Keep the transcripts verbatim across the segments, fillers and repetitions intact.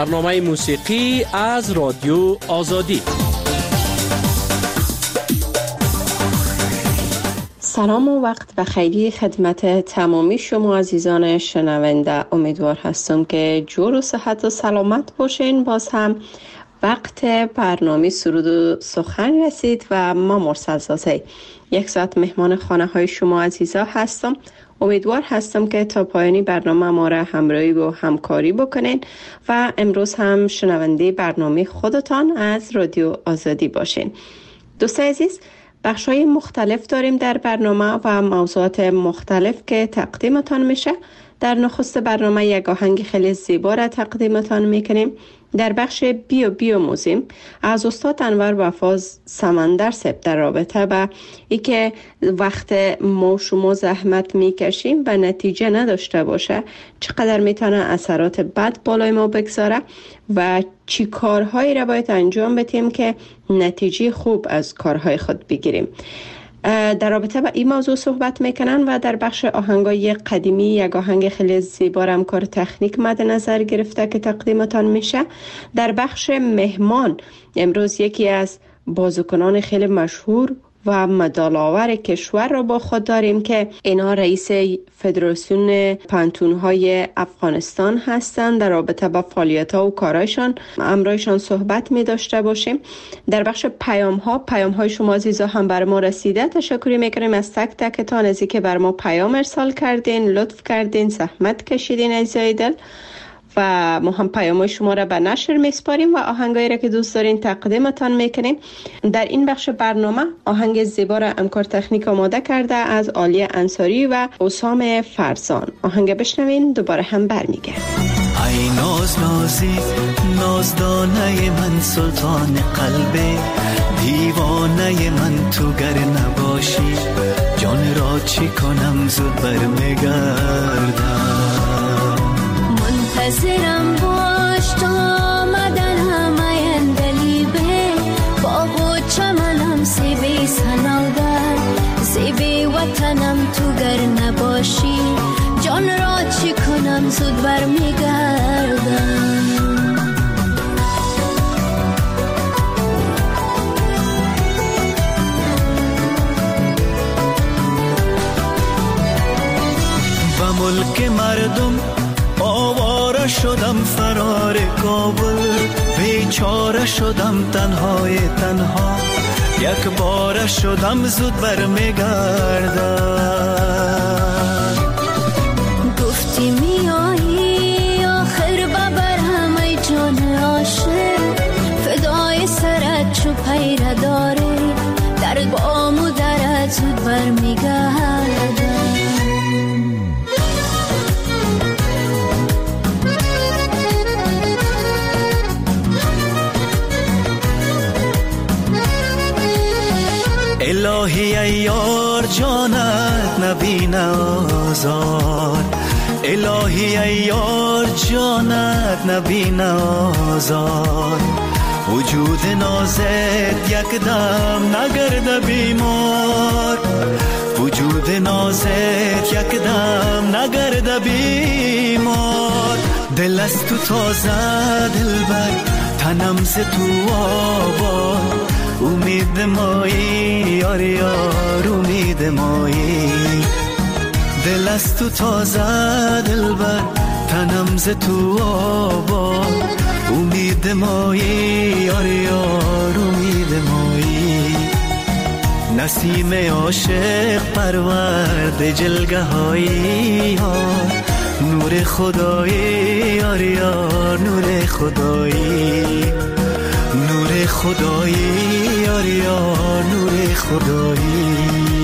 برنامه موسیقی از رادیو آزادی. سلام و وقت بخیری خدمت تمامی شما عزیزان شنونده. امیدوار هستم که جور و صحت و سلامت باشین. باز هم وقت برنامه سرود و سخن رسید و ما مرسل زازی یک ساعت مهمان خانه های شما عزیزا هستم. امیدوار هستم که تا پایانی برنامه ما را همراهی و همکاری بکنین و امروز هم شنونده برنامه خودتان از رادیو آزادی باشین. دوستان عزیز، بخش‌های مختلف داریم در برنامه و موضوعات مختلف که تقدیمتان میشه. در نخست برنامه یک آهنگ خیلی زیبا را تقدیمتان میکنیم. در بخش بیو بیو موزیم از استاد انور وفاز سمندر سب در رابطه با ای که وقت ما شما زحمت میکشیم و نتیجه نداشته باشه چقدر میتونه اثرات بد بالای ما بگذاره و چی کارهایی را باید انجام بدیم که نتیجه خوب از کارهای خود بگیریم. در رابطه با این موضوع صحبت میکنن و در بخش آهنگای قدیمی یک آهنگ خیلی زیبا را کار تکنیک مد نظر گرفته که تقدیمتان میشه. در بخش مهمان امروز یکی از بازیکنان خیلی مشهور و مدال‌آور کشور را با خود داریم که اینا رئیس فدراسیون پانتون‌های افغانستان هستند. در رابطه با فعالیت‌ها و کارایشان امروزشان صحبت می داشته باشیم. در بخش پیام‌ها پیام‌های شما عزیزا هم بر ما رسیده. تشکر می‌کنیم از تک تکتان از اینکه بر ما پیام ارسال کردین، لطف کردین، زحمت کشیدین عزیزای دل و ما هم پیام‌های شما را به نشر میسپاریم و آهنگایی را که دوست دارین تقدیمتان میکنیم. در این بخش برنامه آهنگ زیبا را امکار تکنیک آماده کرده از عالیه انصاری و حسام فرزان. آهنگ بشنوین دوباره هم برمیگردیم. ای ناز نازی نازدانه من سلطان قلبه، دیوانه من تو گر نباشی جان را چی کنم زود برمیگردم. منتظرم باش تا آمدن همه اندلیبه، باغ و چمنم سیبی سناگر، سیبی وطنم تو گر نباشی جان را چی کنم زود برمیگردم. و ملک مردم آواره شدم فرار کابل، بیچاره شدم تنهای تنها یک باره شدم زود برمیگردم. گفتی میایی آخر ببر همه جان عاشق، فدای سرت چو پیره داره در بام و درت زود برمیگردم. الهی ای یار جانت نبینه آزار، الهی ای یار جانت نبینه آزار، وجود نازت یک دم نگرده بیمار، وجود نازت یک دم نگرده بیمار. دل از تو تازه دلبر تنم ز تو آباد، امید مایی یار یار امید مایی. دل از تو تازه دلبر تنم ز تو آباد، امید مایی یار یار امید مایی. نسیم عاشق پرورد جلگه هایی یار، نور خدایی یار یار نور خدایی، نور خدایی یار یار نور خدایی.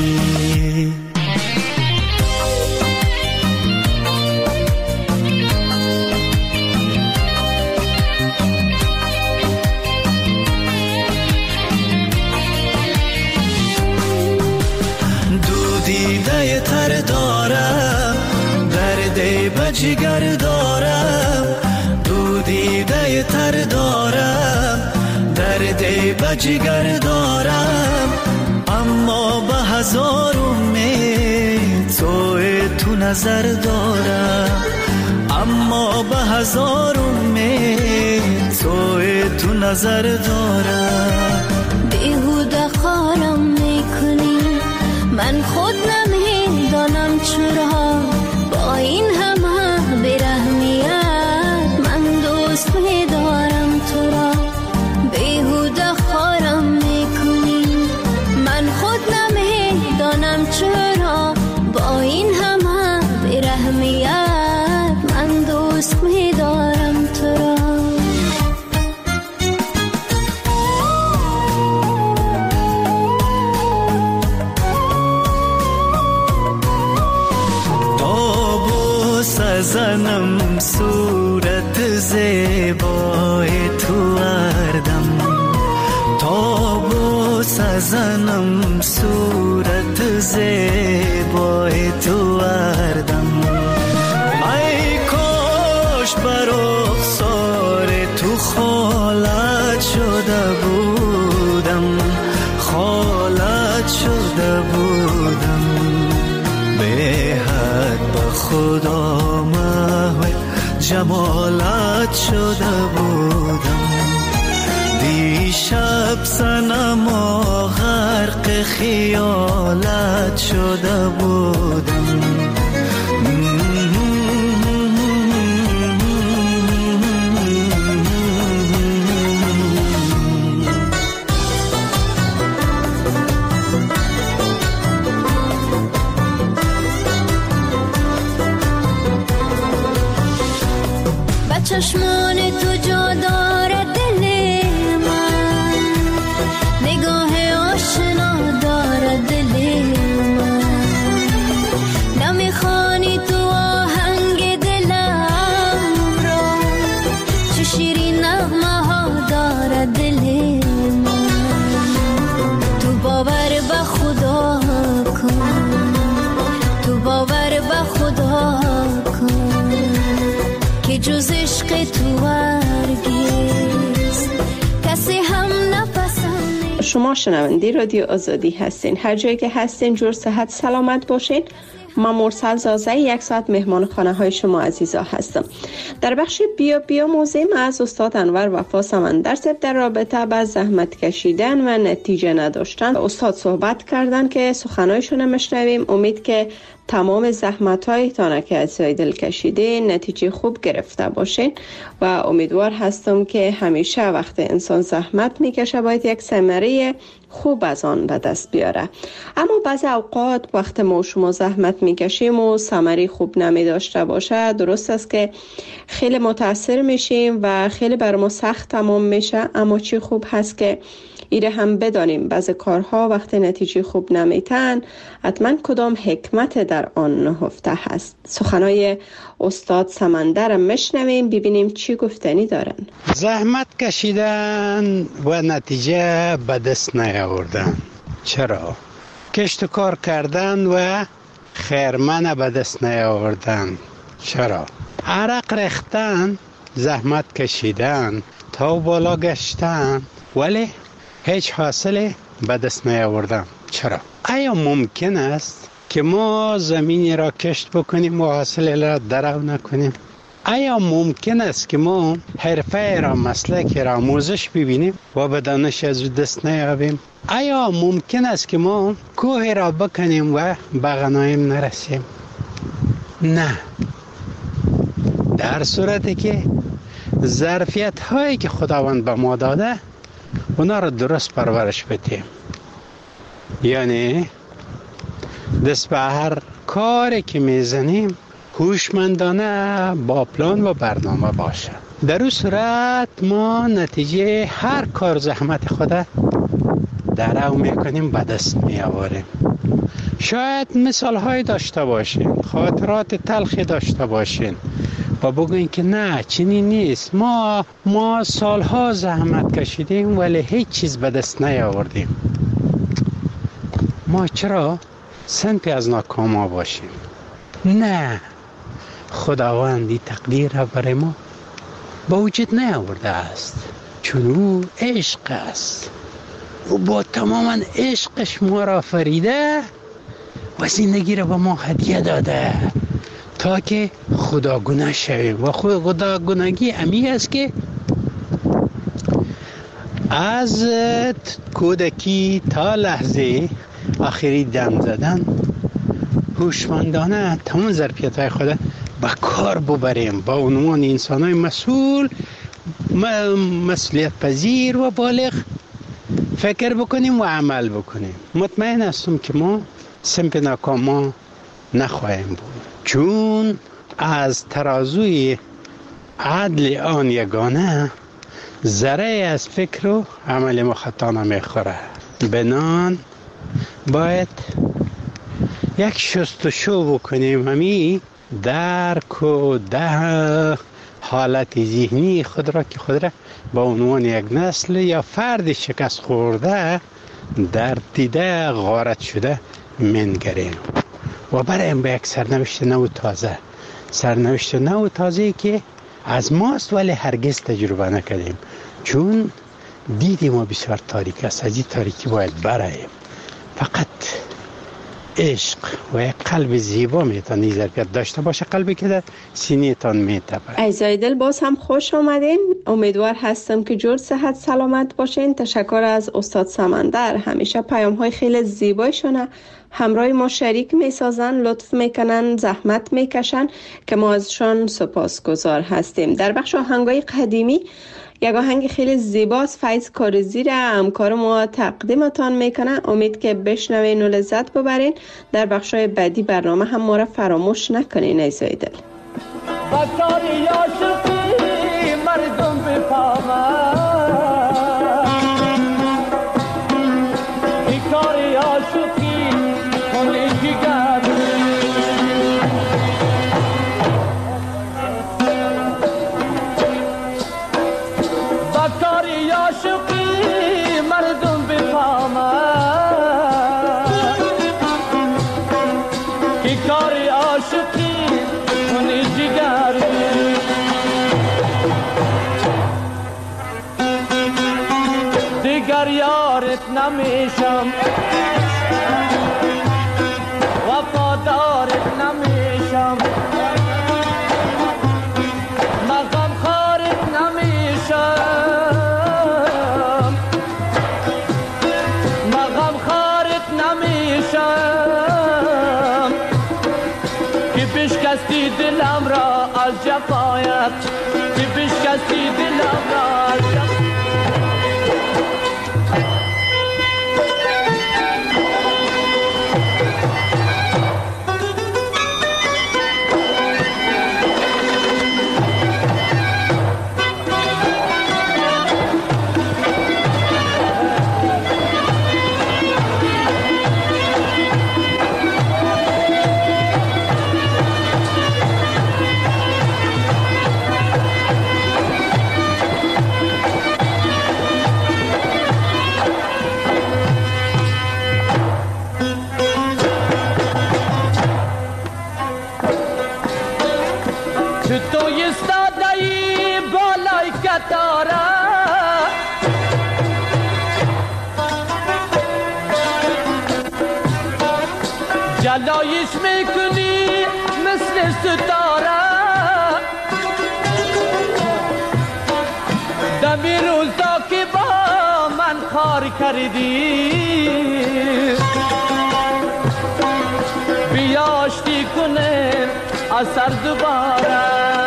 دو دیده تر دارم درد بجگر دارم، دو دیده تر دارم درد بجگر دارم، اما به هزار امید تو تو نظر دارم، اما به هزار امید توی تو نظر دارم. بیهوده خارم میکنی من خود نمیدانم چرا، با این همه بیرحمیت من دوست میدارم تو را. بیهوده خارم میکنی من خود نمیدانم چرا، با این همه بیرحمیت من دوست میدارم تو را. زنم صورت زیبای تو اردم، تا بوس زنم صورت زیبای تو اردم. ای کاش بر رخسار تو خالت شده بودم، خالت شده بودم. به حد به خدا محو جمالت شده بودم. دیشب صنما غرق خیالت شده بودم. چشمان تو جا داره دل من، نگاه آشنا داره دل من. نمیخوانی تو آهنگ دلم را، چه شیرین نغمه ها داره دل من. تو باور به خدا کن، تو باور به خدا کن که جز عشق تو هرگز کسی هم نپسند. شما شنونده رادیو آزادی هستین. هر جایی که هستین جور صحت سلامت باشین. من مرسل زازه یک ساعت مهمان خانه های شما عزیزا هستم. در بخش بیا بیا موزیم از استاد انور وفا سمندر صاحب در رابطه با زحمت کشیدن و نتیجه نداشتن استاد صحبت کردن که سخنایشون میشنویم. امید که تمام زحمت هایتان که از دل کشیده نتیجه خوب گرفته باشین و امیدوار هستم که همیشه وقت انسان زحمت میکشه باید یک ثمره خوب از آن به دست بیاره. اما بعضی اوقات وقت ما شما زحمت میکشیم و ثمره خوب نمی داشته باشه، درست است که خیلی متاثر میشیم و خیلی بر ما سخت تمام میشه. اما چی خوب هست که ایره هم بدانیم بعضی کارها وقت نتیجه خوب نمیتن حتما کدام حکمت در آن نهفته هست. سخنای استاد سمندر مشنویم ببینیم چی گفتنی دارن. زحمت کشیدن و نتیجه به دست نیاوردن. چرا؟ کشت و کار کردن و خیرمن به دست نیاوردن. چرا؟ عرق ریختن، زحمت کشیدن، تا بالا گشتن ولی هیچ حاصل به دست نیاوردن. چرا؟ آیا ممکن است که ما زمینی را کشت بکنیم و حاصل را درو نکنیم؟ آیا ممکن است که ما حرفه را، مسلک را، آموزش ببینیم و به دانش از دست نیابیم؟ آیا ممکن است که ما کوه را بکنیم و به غنایم نرسیم؟ نه. در صورتی که ظرفیت هایی که خداوند به ما داده اونا را درست پرورش بدیم، یعنی دست به هر کاری که میزنیم هوشمندانه با پلان و برنامه باشه. در اون صورت ما نتیجه هر کار زحمت خود درو میکنیم به دست میآوریم. شاید مثال های داشته باشین، خاطرات تلخی داشته باشین و بگوین که نه چنین نیست، ما ما سالها زحمت کشیدیم ولی هیچ چیز به دست نیاوردیم. ما چرا سنتی از ناکاما باشیم؟ نه، خداوندی تقدیر را برای ما با وجود نیاورده است، چون او عشق است. او با تماما عشقش ما را فریده و زندگی را به ما هدیه داده تا که خداگونه شویم. و خداگونگی امی است که از کودکی تا لحظه آخری دم زدن هوشمندانه تمام ظرفیت‌های خود به کار ببریم، با عنوان انسان‌های مسئول، مسئولیت پذیر و بالغ فکر بکنیم و عمل بکنیم. مطمئن هستم که ما سمپ ناکاما نخواهیم بود، چون از ترازوی عدل آن یگانه ذره از فکر و عمل ما خطا نمیخوره. بنان باید یک شستشو بکنیم، همی درک و ده حالت ذهنی خود را که خود را با عنوان یک نسل یا فرد شکست خورده در دیده غارت شده منگریم و برایم به یک سرنوشت نو تازه سرنوشت نو تازه که از ماست ولی هرگز تجربه نکردیم، چون دیدی ما بسیار تاریک است. از این تاریکی باید براییم. فقط عشق و یک قلب زیبا میتونه این ظرفیت داشته باشه، قلبی که در سینه تان میتپه. عزیزای دل، باز هم خوش آمدین. امیدوار هستم که جور صحت سلامت باشین. تشکر از استاد سمندر، همیشه پیام های خیلی زیبایشونه همراه ما شریک میسازن، لطف میکنن، زحمت میکشن که ما ازشان سپاسگزار هستیم. در بخش آهنگای قدیمی یک آهنگ خیلی زیباست، فیض کارزی را همکار ما تقدیمتان میکنه. امید که بشنوین و لذت ببرین. در بخشای بعدی برنامه هم ما را فراموش نکنین عزیزای دل. بکاری عاشقی مردم بفهمن، بیکاری عاشقی کنی جگر، بکاری عاشقی مردم بفهمن، بیکاری عاشقی کنی جگر، دیگر یارت نمیشم، وفادارت نمیشم، مغم خارت نمیشم، مغم خارت نمیشم، که بشکستی دلم را از جفایت، که بشکستی دلم را از جفایت. جلایش میکنی مثل ستاره، دمی روزا که با من کار کردی، بیا آشتی کنیم از سر دوباره،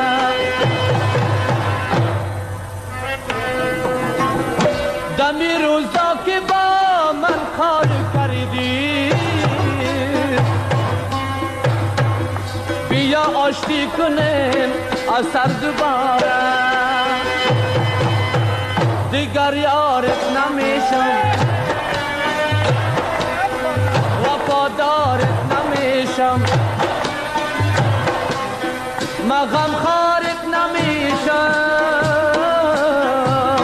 دمی روزا که با من کار کردی، بیا آشتی کنیم از سر دوباره، دیگر یارت نمیشم، وفادارت نمیشم، مغم خارت نمیشم،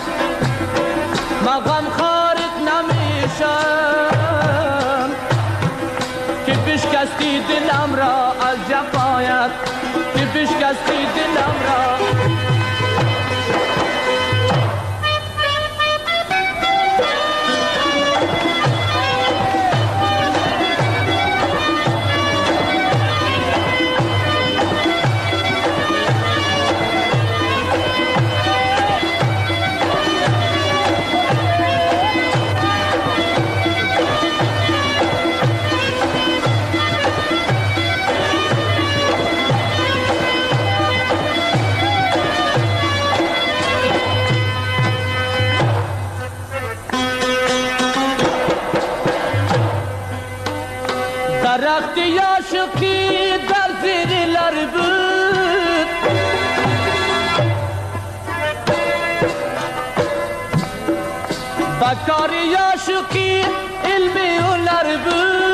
مغم خارت نمیشم، که بشکستی دلم را از جفایت، که بشکستی دلم را. درختی عاشقی در زیر لر بود بکاری عاشقی علمی و لر بود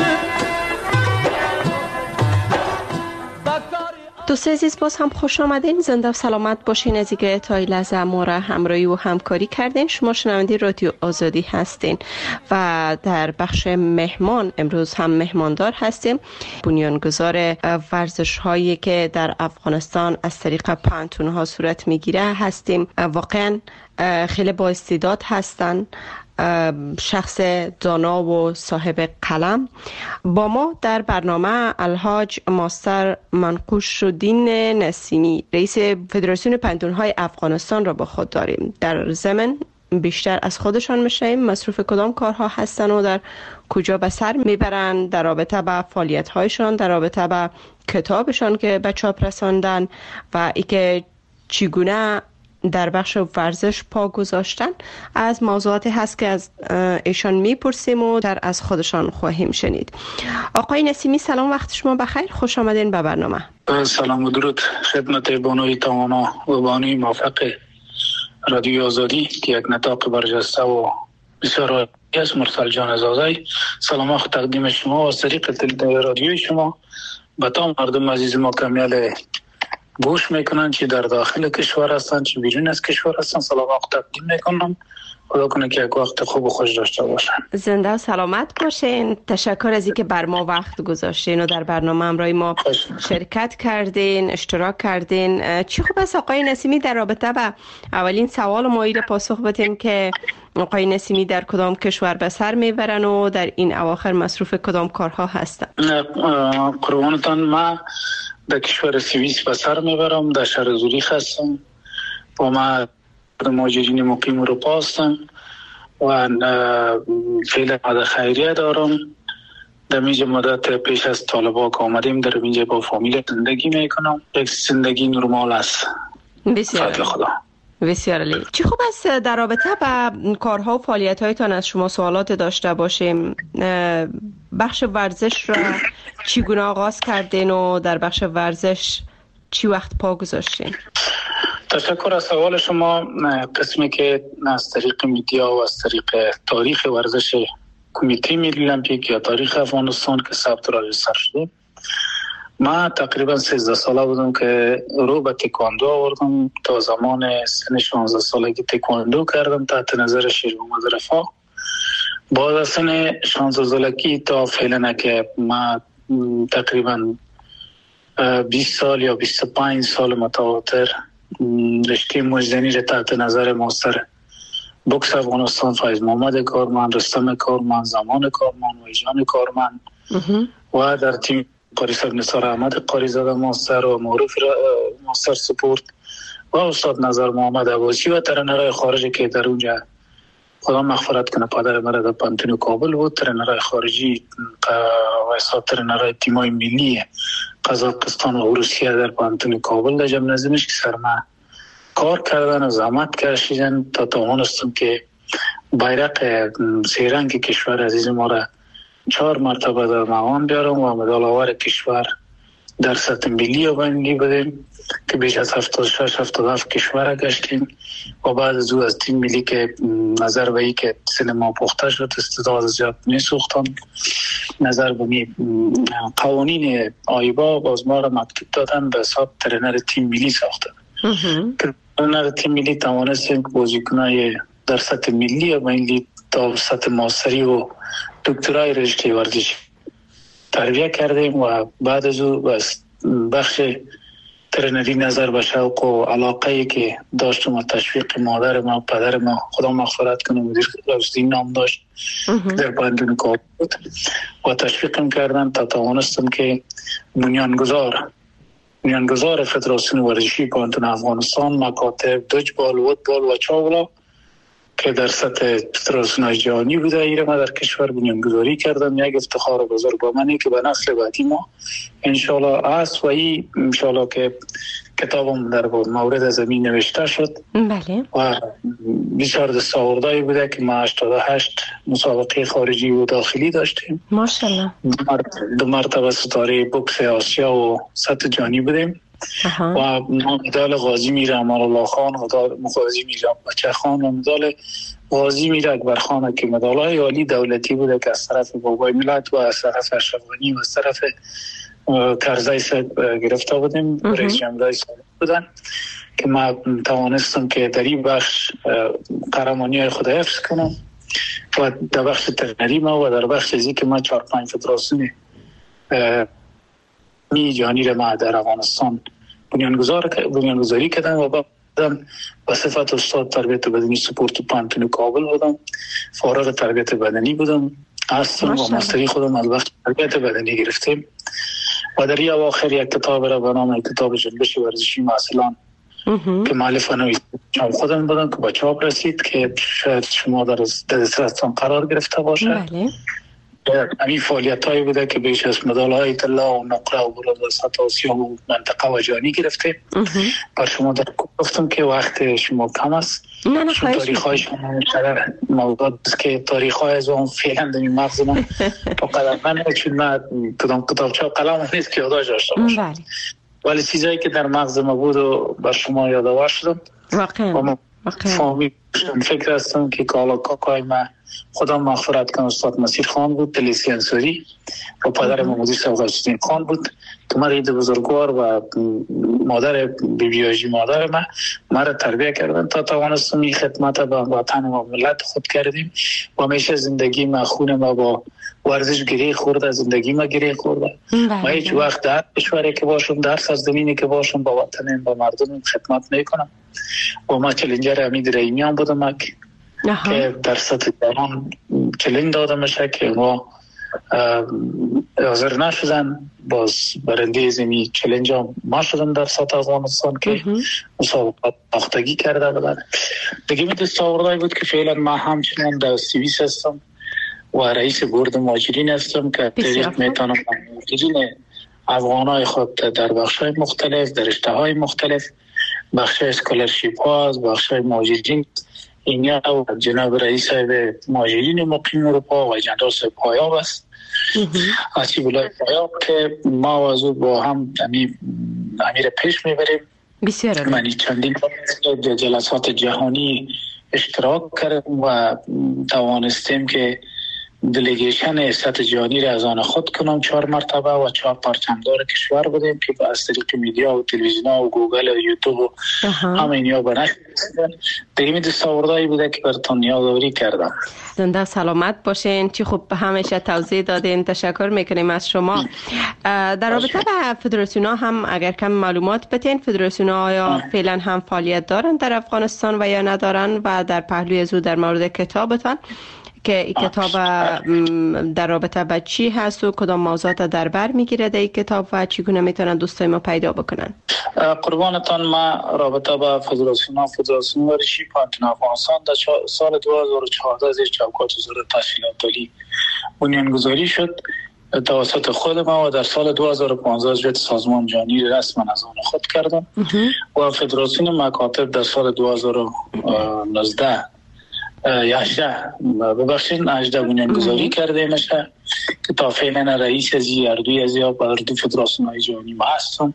دوست عزیز باز هم خوش آمدین. زنده و سلامت باشین. از اینکه تا این لحظه ما را همراهی و همکاری کردین. شما شنونده رادیو آزادی هستین و در بخش مهمان امروز هم مهماندار هستیم. بنیانگذار ورزش هایی که در افغانستان از طریق پانتون ها صورت میگیره هستیم. واقعا خیلی با استعداد هستن، شخص دانا و صاحب قلم. با ما در برنامه الحاج ماستر منقوش‌الدین نسیمی رئیس فدراسیون پانتون‌های افغانستان را با خود داریم. در ضمن بیشتر از خودشان میشیم مصروف کدام کارها هستن و در کجا به سر میبرن در رابطه با فعالیت‌هایشان، در رابطه با کتابشان که به چاپ رساندن و ای که چگونه در بخش ورزش پا گذاشتن از موضوعاتی هست که از ایشان میپرسیم و در از خودشان خواهیم شنید. آقای نسیمی سلام، وقت شما بخیر، خوش آمدین به برنامه. سلام و درود خدمت بانوی توانا و بانوی موفق رادیو آزادی که یک نطاق برجسته و بسیار عالی است. مرسل جان عزازی سلام خود تقدیم شما و از طریق تلویزیون رادیوی شما به تمام مردم عزیز ما کامیل گوش میکنن چی در داخل کشور هستن چی بیرون از کشور هستن. سلام خود تقدیم میکنم. خدا کنه که یک وقت خوب و خوش داشته باشن. زنده و سلامت باشین. تشکر از اینکه بر ما وقت گذاشتین و در برنامه همراه ما شرکت کردین، اشتراک کردین. چی خوب است آقای نسیمی در رابطه با اولین سوال ما ایره پاسخ بدیم که آقای نسیمی در کدام کشور به سر میبرن و در این اواخر مصروف کدام کارها هستن؟ قربانتان، ما در کشور سوئیس به سر میبرم، در شهر زوریخ هستم و ما مهاجرین مقیم اروپا هستم و فعلا مدت خیریه دارم. در اینجا مدت پیش از طالبان که آمدیم در اینجا با فامیل زندگی میکنم. یک زندگی نرمال است. بسیار فضل خدا. بسیار عالی. چی خوب است در رابطه با کارها و فعالیت‌هایتان از شما سوالات داشته باشیم. بخش ورزش را چگونه آغاز کردین و در بخش ورزش چی وقت پا گذاشتین؟ تشکر از سوال شما. قسمی که از طریق میدیا و از طریق تاریخ ورزش کمیته ملی المپیک یا تاریخ افغانستان که ثبت را سر شده، ما تقریبا سیزده ساله بودم که رو به تکواندو آوردم. تا زمان سن شانزده سالگی تکواندو کردم تحت نظر شیر محمد رفاق. بعد از سن شانزده سالگی تا فعلا که ما تقریبا بیست سال یا بیست و پنج سال متواتر رشته مجدنی را تحت نظر ماستر بوکس افغانستان فایز محمد کارمند، رستم کارمند، زمان کارمند، ویژان کارمند و در تیم قاری صاحب نثار احمد قاری زاده ماستر و معروف ماستر سپورت و استاد نظر محمد عباسی و ترنرهای خارجی که در اونجا خدا مغفرت کنه پدر مرا در پانتون کابل بود. ترنرهای خارجی و استاد ترنرهای تیمای ملی قزاقستان و روسیه در پانتون کابل در جمع نظمش که سرما کار کردن و زحمت کشیدن تا توانستم که بیرق سیرنگ کشور عزیز ما را چهار مرتبه در مقام بیارم و مدال آور کشور در سطح ملی و بین‌المللی بدیم که بیش از هفتاد و شش هفتاد و هفت کشور گشتیم و بعد از او از تیم ملی که نظر به ای که سینما پخته شد استعداد زیاد میسوختم، نظر به قوانین آیبا باز ما را مکتوب دادن به حساب ترینر تیم ملی ساختن. ترینر تیم ملی توانستیم که بازیکنای در سطح ملی و بین‌المللی تا سطح ماستری و دکترای رشته ورزشی تربیت کردیم و بعد از او بخش ترینری نظر به شوق و علاقه‌ای که داشتم و تشویق مادر ما و پدر ما خدا مغفرت کنه مدیر رشدین نام داشت در پانتون کابل بود و تشویقم کردن تا توانستم که بنیانگذار بنیانگذار فدراسیون ورزشی پانتون افغانستان مکاتب دجبال وتبال و چاولا که در سطح فدراسیون جهانی بوده ایره ما در کشور بنیانگذاری کردم. یک افتخار بزرگ با منی که به نسل بعدی ما انشالله است و ای انشالله که کتابم در مورد زمین نوشته شد. بله. و بسیار دستاوردهایی بوده که ما هشتاد و هشت مسابقه خارجی و داخلی داشتیم. ماشاءالله. دو مرتبه ستاره بوکس آسیا و سطح جهانی بودیم. اها. و مدال غازی میر امان الله خان، مدال غازی میر بچه خان و مدال غازی میر اکبر خان که مدال‌های عالی دولتی بوده که از طرف بابای ملت و از طرف اشرف غنی و از طرف کرزی صاحب گرفته بودیم. رئیس جمهور صاحب بودن که ما توانستم که در این بخش قهرمانی خود حفظ کنم و در بخش ترنری ما و در بخش ازی که ما چهار پنج فدراسیون می جهانی را ما در افغانستان بنیانگذار بنیانگذاری کردم و بعدم به صفت استاد تربیت بدنی سپورت پانتون کابل بودم. فارغ تربیت بدنی بودم هستم و ماستری خودم از بخش تربیت بدنی گرفتیم و در این اواخر یک کتاب را به نام کتاب جنبش ورزشی معاصلان که مؤلف نویسنده خودم بودم که به چاپ رسید که شاید شما در دسترستان قرار گرفته باشه. بله. همین فعالیت هایی بوده که بیش از مدال های طلا و نقره و برنز و سطح آسیا و منطقه و جهانی گرفته. بر شما در گفتم که وقت شما کم است. نه نه خواهش تاریخ های شما مشتر موضوع است که تاریخ های از اون فعلا در این مغز من با قدر من چون من کدام کتابچه و قلم نیست که یاداش داشته باشم. ولی چیزایی که در مغز ما بود و بر شما یادآور شدم. واقعا فهمی فکر هستم که کالا کاکای من خدا مغفرت کنه استاد مسیر خان بود، تلیسی انصاری و پدر مدیر سوقت‌الدین خان بود که من رید بزرگوار و مادر بیبیاجی مادر من مرا تربیه کردن تا توانستم این خدمت به وطن و ملت خود کردیم و همیشه زندگی ما خون ما با ورزش گره خورده، زندگی ما گره خورده. ما هیچ وقت در کشوری که باشم، در سرزمینی که باشم با وطنم با مردمم خدمت نکنم و ما چلنجر امید رحیمیان بودم که در سطح جهان چلنج داده میشه که ما حاضر نشدن، باز برنده زمین چلنج هم ما شدم در سطح افغانستان که مسابقات باختگی کرده بودن. دیگه می دستاوردهایی بود که فعلا ما همچنان در سوئیس هستم و رئیس بورد مهاجرین هستم که طریق میتونم مهاجرین افغانای خود در بخش‌های مختلف در رشته‌های مختلف بخش اسکولرشیپ ها از بخش مهاجرین اینجا و جناب رئیس مهاجرین مقیم اروپا و جناب صاحب پایاب است آسیب الله پایاب که ما وضو با هم امیر پیش میبریم. بسیار من چندین جلسات جهانی اشتراک کردم و توانستیم که دلیگیشن سطح جهانی را از آن خود کنم چهار مرتبه و چهار پرچمدار کشور بودیم که از طریق میدیا و تلویزیون و گوگل و یوتیوب و همه اینیا بنشت دیگه می دستاوردهایی بوده که براتون یادآوری کردم. زنده سلامت باشین. چی خوب همیشه توضیح دادین، تشکر میکنیم از شما. در رابطه با فدراسیون ها هم اگر کم معلومات بتین، فدراسیون ها آیا فعلا هم فعالیت دارن در افغانستان و یا ندارن و در پهلوی زود در مورد کتابتان که این کتاب در رابطه با چی هست و کدام موضوعات در بر میگیره در این کتاب و چگونه میتونن دوستای ما پیدا بکنن؟ قربانتان، ما رابطه با فدراسیون ها فدراسیون ورزشی پانتون افغانستان در سال دو هزار و چهارده زیر چوکات وزارت تشکیلات عالی بنیانگذاری شد توسط خود ما و در سال دو هزار و پانزده جهت سازمان جهانی رسما از آن خود کردم و فدراسیون مکاتب در سال دو هزار و نوزده یا هجده ببخشید هجده بنیانگذاری کرده میشه که تا فعلا رئیس از اردوی از یا اردو فدراسیون های جهانی ما هستم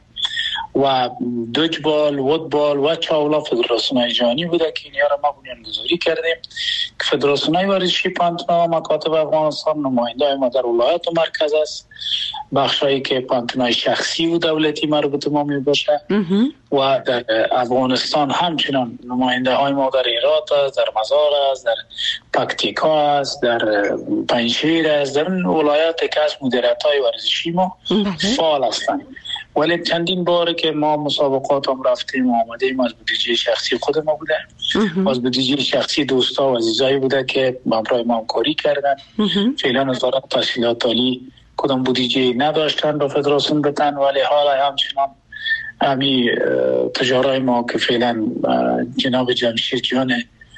و دوجبال، وودبال و چاولا فدراسیون های جهانی بوده که اینها را ما بنیانگذاری کردیم که فدراسیون های ورزشی پانتونا و مکاتب افغانستان نماینده های ما در ولایت و مرکز است، بخشایی که پانتونای شخصی و دولتی مربوط ما می باشه و در افغانستان همچنان نماینده های ما در هرات است، در مزار است، در پکتیکا است، در پنجشیر است، در ولایت که از مدیریت های ورزشی ما فعال هستند. ولی چندین باره که ما مسابقات هم رفتیم و آمدیم از بودجه شخصی خود ما بوده از بودجه شخصی دوستا و عزیزایی بوده که همراه ما همکاری کردن. فعلا وزارت تشکیلات عالی کدام بودجه نداشتن با فدراسیون بتن، ولی حالا همچنان همی تجارای ما که فعلا جناب جمشید جان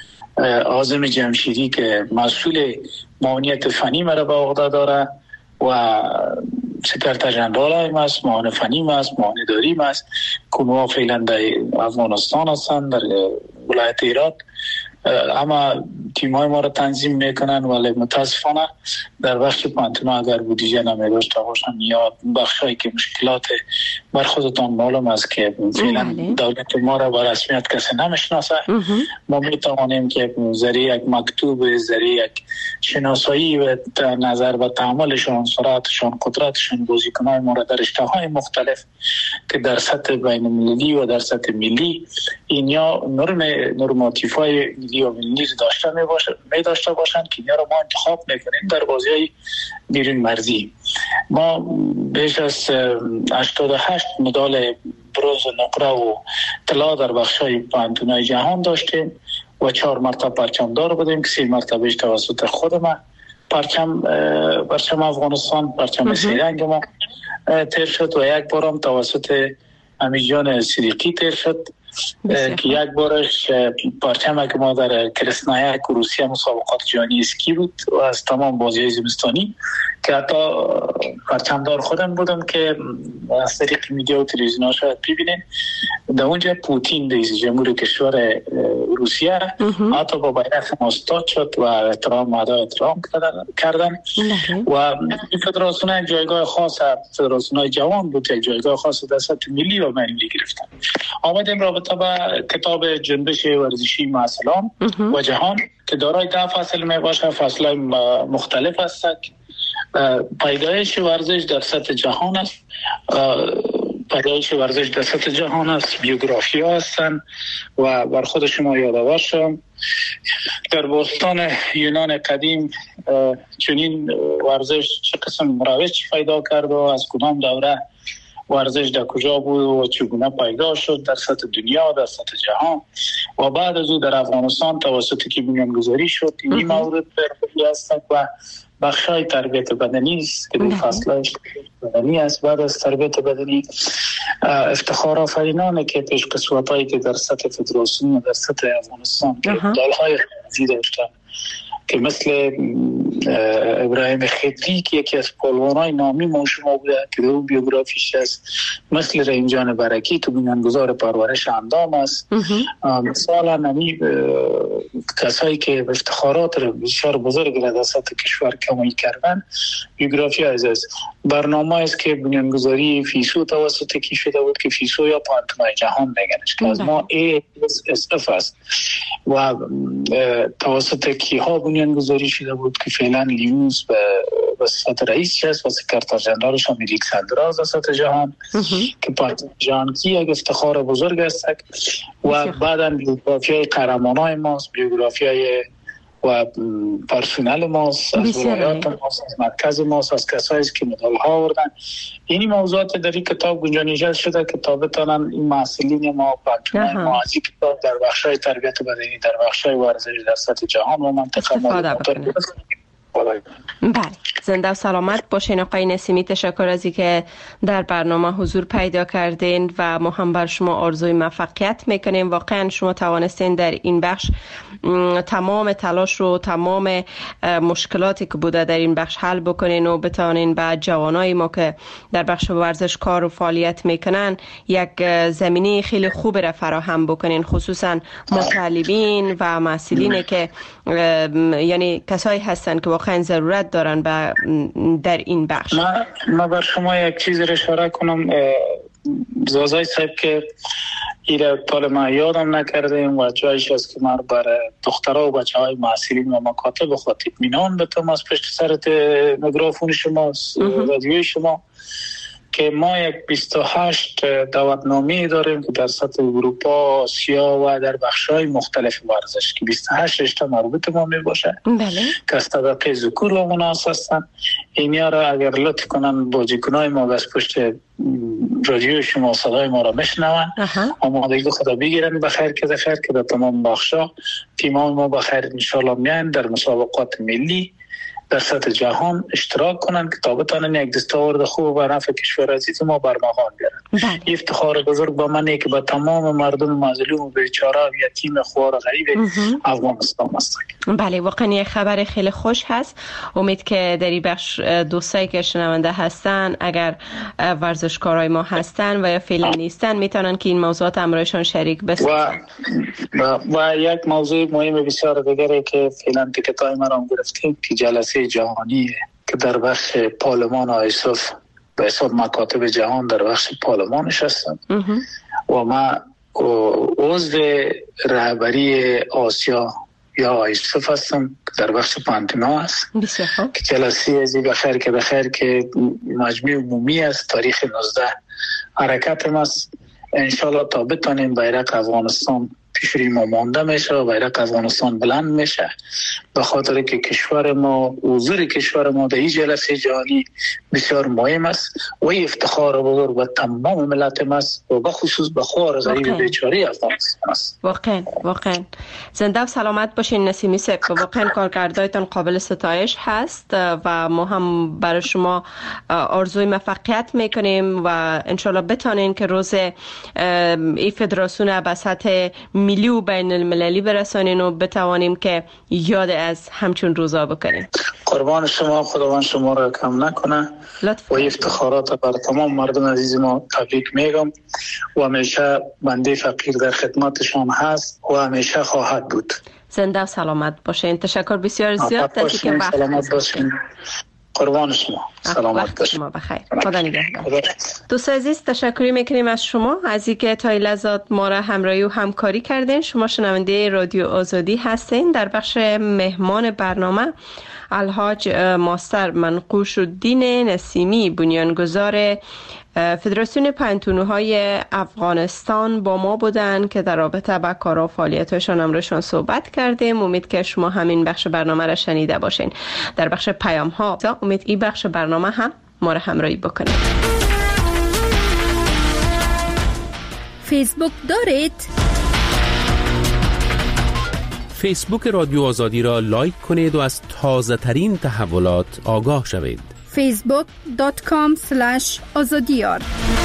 عاظم جمشیدی که مسئول معاونیت فنی مرا به عهده داره و سکرتر ژنرال هم است، معاون فنی هم است، معاون اداری هم است که ما فعلا در افغانستان هستند، در ولایت هرات. اما تیم های ما را تنظیم میکنن، ولی متاسفانه در بخش پانتونا اگر بودجه نمیداشته باشن یا بخش هایی که مشکلات بر خودتان معلوم است که فعلا دولت ما را با رسمیت کسی نمیشناسه، ما میتوانیم که ذریعه یک مکتوب، ذریعه یک شناسایی و نظر به تعاملشان، سرعتشان، قدرتشان، بازیکنان ما را در رشته‌های مختلف که در سطح بین المللی و در سطح ملی این یا نرم نرماتیف های ملی و ملی داشته می باشه می داشته باشند که اینا رو ما انتخاب میکنیم در بازی‌های بیرون مرزی. ما بیش از هشتاد و هشت مدال برنز و نقره و طلا در بخش‌های پانتونای جهان داشتیم و چهار مرتبه پرچمدار بودیم که سه مرتبه توسط خود ما پرچم پرچم افغانستان، پرچم سه رنگ ما تیر شد و یک بارم توسط امیجان صدیقی تیر شد که یک بارش پرچم که ما در کرسنایک روسیه مسابقات جهانی اسکی بود و از تمام بازی‌های زمستانی که حتی پرچمدار خودم بودم که از طریق میدیا و تلویزیون ها شاید ببینین. در اونجا پوتین رئیس جمهور کشور روسیه حتی با بیرق ما استاد شد و احترام مادا احترام کردن و این فدراسیون یک جایگاه خاص، فدراسیون جوان بود، یک جایگاه خاص در سطح ملی و ملی گرفتن. آمدیم رابطه با کتاب جنبش ورزشی معاصران و جهان که دارای ده فصل می باشه، فصل مختلف است. پیدایش ورزش در سطح جهان است، پیدایش ورزش در سطح جهان است، بیوگرافی ها هستند و بر خود شما یادآور شم در باستان یونان قدیم چنین ورزش چه قسم روش پیدا کرد و از کدام دوره ورزش در کجا بود و چگونه پیدا شد در سطح دنیا، در سطح جهان و بعد از او در افغانستان توسط که بنیانگذاری شد. این مورد برخوردی است و بخشای تربیت بدنی است که در فصلش بدنی است. بعد از تربیت بدنی افتخار آفرینانه که پیش قسوتایی که در سطح فدراسیون و در سطح افغانستان که دالهای خیلی داشتن که مثل ابراهیم خدری که یکی از پهلوانای نامی ما شما بوده که در اون بیوگرافیش است، مثل رحیم جان برکی که بنیانگذار پرورش اندام است. مثلا نمی کسایی که افتخارات بسیار بزرگ در سطح کشور کمایی کردن. بیوگرافی از از برنامه است که بنیانگذاری فیسو توسط کی شده بود که فیسو یا پانتونای جهان میگنش که از ما ای اس اف است و توسط کی ها بنیانگذاری شده بود که فعلا لیوز به وسط رئیس است و سکرتر ژنرالش هم الیکساندر از سطح جهان که پارتون جهان کی یک افتخار بزرگ است و بعدا بیوگرافی های قهرمانای ماست، بیوگرافی های و پرسونل ماست، از ولایات ماست، از مرکز ماست، از کسایی که مدال ها آوردن. این موضوعات در این کتاب گنجانیده شده که تا بتونن این محصلین ما پرچمای ما از این کتاب در بخشای تربیت بدنی، در بخشای ورزش در سطح جهان و منطقه ما بله. زنده و سلامت باشین آقای نسیمی. تشکر از اینکه در برنامه حضور پیدا کردین و ما هم بر شما آرزوی موفقیت میکنیم. واقعا شما توانستین در این بخش تمام تلاش رو، تمام مشکلاتی که بوده در این بخش حل بکنین و بتوانین به جوانای ما که در بخش ورزش کار و فعالیت میکنن یک زمینه خیلی خوب را فراهم بکنین، خصوصا مطالبین و مسئولین که یعنی کسایی هستن که واقعا ضرورت دارن به در این بخش. من ما بر شما یک چیز را اشاره کنم. زازای صاحب که ایره طال ما یادم نکردیم و جایش است که من برای دخترها و بچه های محصلین و مکاتب خود اطمینان بتم از پشت سرت میکروفون شما رادیوی شما که ما یک بیست و هشت دعوتنامه داریم که در سطح اروپا، آسیا و در بخش‌های مختلف ورزش که بیست و هشت رشته مربوط ما می باشه. بله. که از طبقه ذکور و مناس هستن. اینیا را اگر لطف کنن بازیکنای ما از پشت رادیو شما صدای ما را بشنون، آمادگی خدا بگیرن بخیر که بخیر که در تمام بخشا تیمای ما بخیر ان شاء الله میان در مسابقات ملی در سطح جهان اشتراک کنند که تا بتانن یک دستاورد خوب و نفع کشور عزیز ما برمغان بیارن. این افتخار بزرگ با منه که با تمام مردم مظلوم و بیچاره و یتیم خوار و غریب افغانستان است. بله، واقعا یک خبر خیلی خوش هست. امید که در این بخش دوستایی که شنونده هستن اگر ورزشکارای ما هستن و یا فعلا نیستن میتونن که این موضوعات امرایشان شریک بسن. و, و, و یک موضوع مهم بسیار دیگری که فعلا تیکتای ما را گرفتیم که جلسه جهانی که در بخش پارلمان آیسوف به حساب مکاتب جهان در بخش پارلمانش هستم و ما عضو رهبری آسیا یا آیسوف هستم در بخش پانتنا هست که جلسه ازی بخیر که بخیر که مجمع عمومی است تاریخ نوزده حرکت ماست. انشالله تا بتانیم بیرق افغانستان پیش روی ما مانده میشه و بیرق افغانستان بلند میشه، به خاطر که کشور ما حضور کشور ما در این جلسه جهانی بسیار مهم است و افتخار بزرگ به تمام ملت ما است و به خصوص به خوار غریب بیچاره افغانستان است. واقعا واقعا زنده و سلامت باشین نسیمی صاحب. واقعا کارکردهایتان قابل ستایش هست و ما هم برای شما آرزوی موفقیت میکنیم و انشالله بتانین که روز این فدراسیون به سطح ملی و بین المللی برسانین و بتوانیم که یاد از همچون روزا بکنیم. قربان شما، خداوند شما را کم نکنه و افتخارات بر تمام مردم عزیز ما تبریک میگم و همیشه بنده فقیر در خدمتشان هست و همیشه خواهد بود. زنده و سلامت باشین. تشکر بسیار زیاد دستی که وقت سلامت باشین. قربان شما، سلامت باشین. شما بخیر. خدا نگهدار. دوست عزیز تشکر میکنیم از شما از اینکه تا این لحظات ما را همراهی و همکاری کردین. شما شنونده رادیو آزادی هستین. در بخش مهمان برنامه الحاج ماستر منقوش الدین نسیمی بنیانگذار فدراسیون پنتونوهای افغانستان با ما بودن که در رابطه با کار و فعالیت‌هاشون امروزشون صحبت کردیم. امید که شما همین بخش برنامه را شنیده باشین. در بخش پیام ها امید این بخش برنامه هم ما را همراهی بکنید. فیسبوک دارید؟ فیسبوک رادیو آزادی را لایک کنید و از تازه ترین تحولات آگاه شوید. فیسبوک دات کام اسلش آزادیار.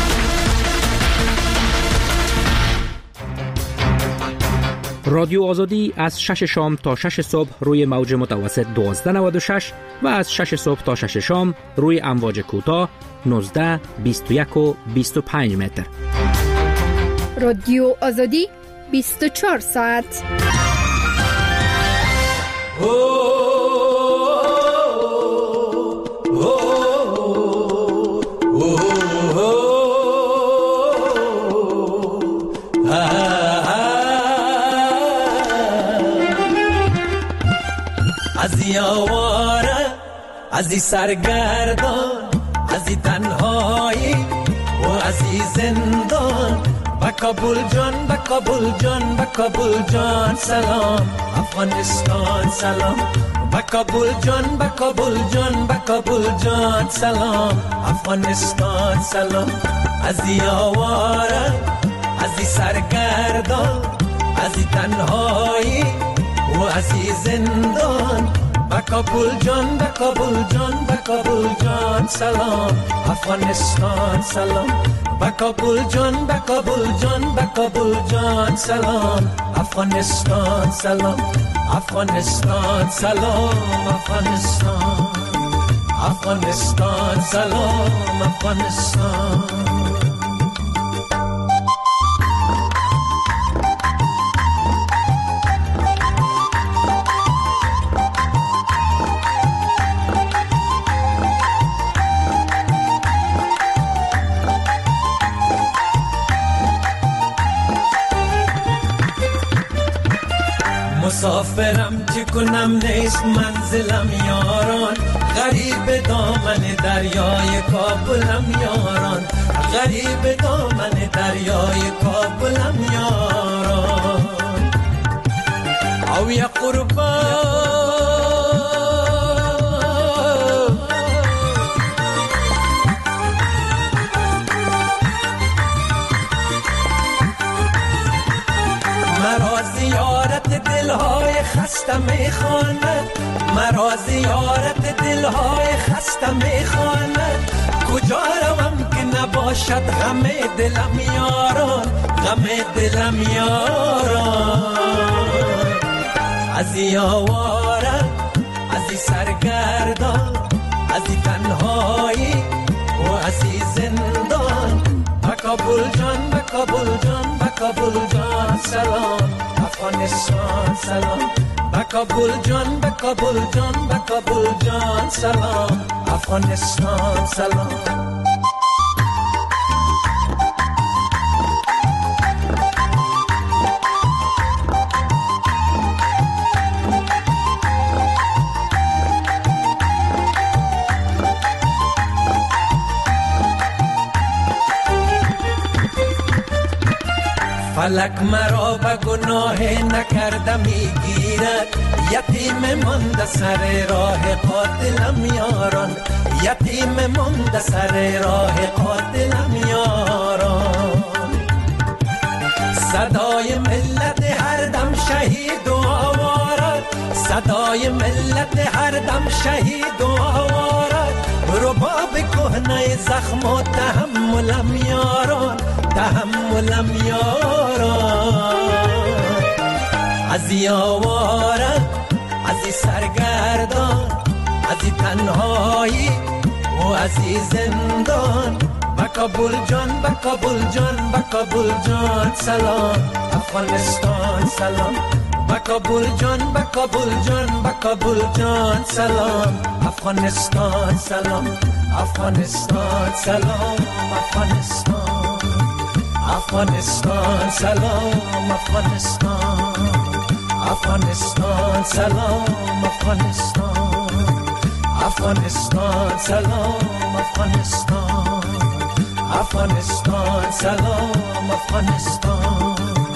رادیو آزادی از شش شام تا شش صبح روی موج متوسط دوازده نود و شش و از شش صبح تا شش شام روی امواج کوتاه نوزده بیست و یک و بیست و پنج متر. رادیو آزادی بیست و چهار ساعت. ازی آواره ازی سرگردان ازی تنهایی و ازی زندان با کابل جان با کابل جان با کابل جان سلام افغانستان سلام با کابل جان با کابل جان با کابل جان سلام افغانستان سلام ازی آواره ازی سرگردان ازی تنهایی و ازی زندان با کابل جان با کابل جان با کابل جان سلام افغانستان سلام با کابل جان با کابل جان با کابل جان سلام افغانستان سلام افغانستان سلام افغانستان افغانستان سلام افغانستان. مسافرم چی کنم نیست منزلم یاران غریب دامن دریای کابلم یاران غریب دامن دریای کابلم یاران او یا قربان مرا زیارت دلهای خسته میخواند مرا زیارت دلهای خسته میخواند کجا روم که نباشد غم دلم یاران غم دلم یاران از این آواره از این سرگردان از این تنهایی و از این زندان به کابل جان به کابل جان به کابل جان سلام افغانستان سلام به کابل جان به کابل جان به کابل جان سلام افغانستان سلام فلک مرا به گناه نکرده میگیرد یتیم مانده سر راه قاتلم یاران یتیم مانده سر راه قاتلم یاران صدای ملت هر دم شهید و آوارد صدای ملت هر دم شهید و آوارد رباب کهنه زخم و تحملم یاران تحملم یاران از این آواره از این سرگردان از این تنهایی و از این زندان به کابل جان به کابل جان به کابل جان سلام افغانستان سلام به کابل جان به کابل جان به کابل جان سلام افغانستان سلام افغانستان سلام افغانستان افغانستان سلام افغانستان افغانستان سلام افغانستان افغانستان سلام افغانستان افغانستان سلام افغانستان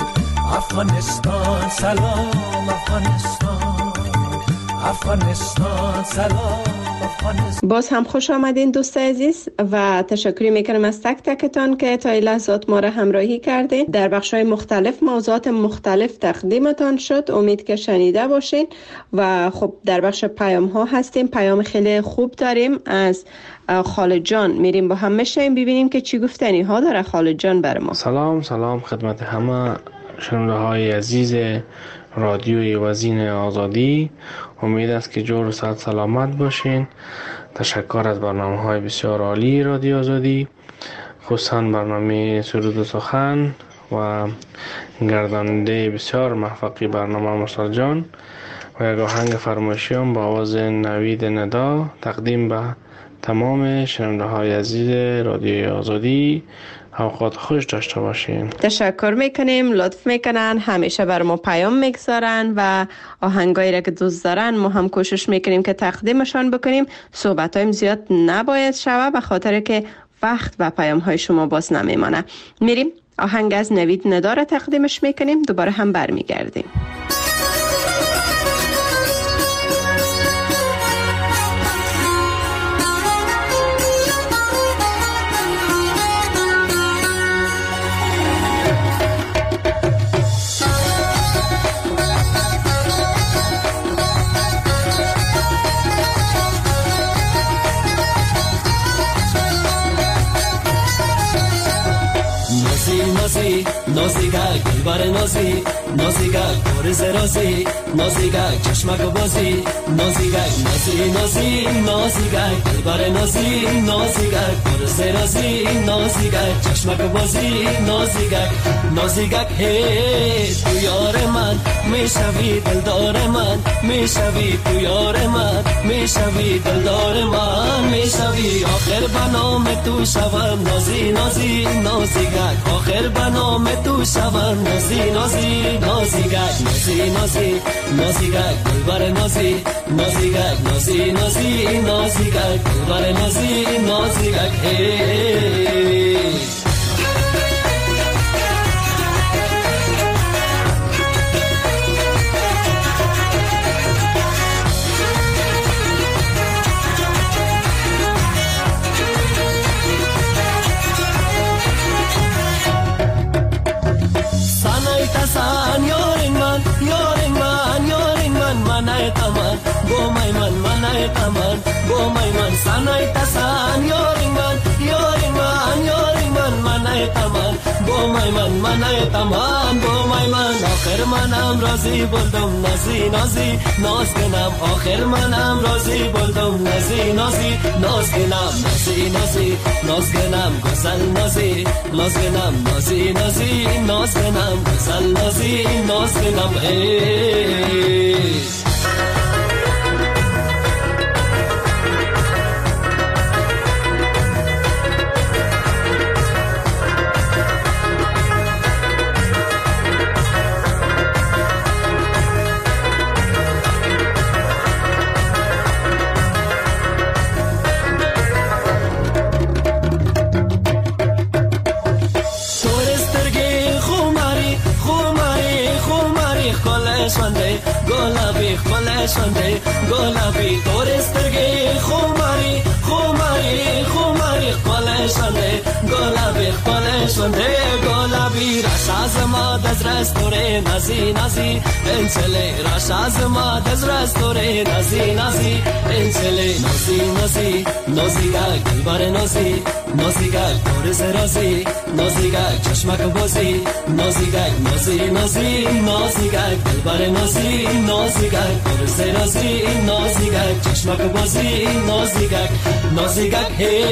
افغانستان سلام افغانستان افغانستان سلام افغانستان. باز هم خوش آمدین دوست عزیز و تشکر میکنم از تک تکتان که تا این لحظات ما را همراهی کردین. در بخش‌های مختلف موضوعات مختلف تقدیمتان شد، امید که شنیده باشین. و خب در بخش پیام ها هستیم، پیام خیلی خوب داریم از خالد جان. میریم با هم میشیم ببینیم که چی گفتنی ها داره خالد جان بر ما. سلام سلام خدمت همه شنونده های عزیز رادیوی وزین آزادی. امید است که جور و صحت سلامت باشین. تشکر از برنامه های بسیار عالی رادیو آزادی، خصوصا برنامه سرود و سخن و گرداننده بسیار موفقی برنامه مرسل جان و یک آهنگ فرمایشیام با آواز نوید ندا تقدیم به تمام شنونده های عزیز رادیو آزادی. اوقات خوش داشته باشین. تشکر میکنیم، لطف میکنن، همیشه بر ما پیام میگذارن و آهنگایی را که دوست دارن ما هم کوشش میکنیم که تقدیمشان بکنیم. صحبت هایم زیاد نباید شوه به خاطر که وقت و پیام های شما باز نمیمانه. میریم آهنگ از نوید ندا را تقدیمش میکنیم، دوباره هم برمیگردیم. نازی نازیگه گلبر نازی نازیگه گرز رازی نازیگه چشمک بازی نازیگه نازی نازی نازیگه گلبر نازی نازیگه گرز رازی نازیگه چشمک بازی نازیگه نازیگه هی تو یار من میشوی دلدار من میشوی تو یار من میشوی دلدار من میشوی آخر بنام تو شوم نازی نازی نازیگه آخر بنام تو شوم نازی نازی نازیگه نازی نازی نازیگه گلبر نازی نازیگه نازی نازی نازیگه گلبر نازی نازیگه هی san yorin man yorin man yorin man manay taman go my man manay taman go منای تسان یاری من یاری من یاری من منای تمام بومای من منای تمام بومای من آخر منم راضی بولدم نازی نازی ناز کنم آخر منم راضی بولدم نازی نازی ناز کنم نازی نازی ناز کنم گزل نازی ناز کنم نازی نازی ناز کنم گزل نازی ناز کنم ای گلابی خلشنده گلابی دورسترگی خماری خماری خماری خلشنده گلابی خلشنده گلابی راش از ما دز رستوره نازی نازی انسله راش از ما دز رستوره نازی نازی انسله نازی نازی نازی گل بر نازی نازی گل دور زرازی نازی گل چشمک بازی نازی گل نازی نازی نازی گل بر نازی نازی گل دور زرازی نازی گل چشمک بازی نازی گل نازی گل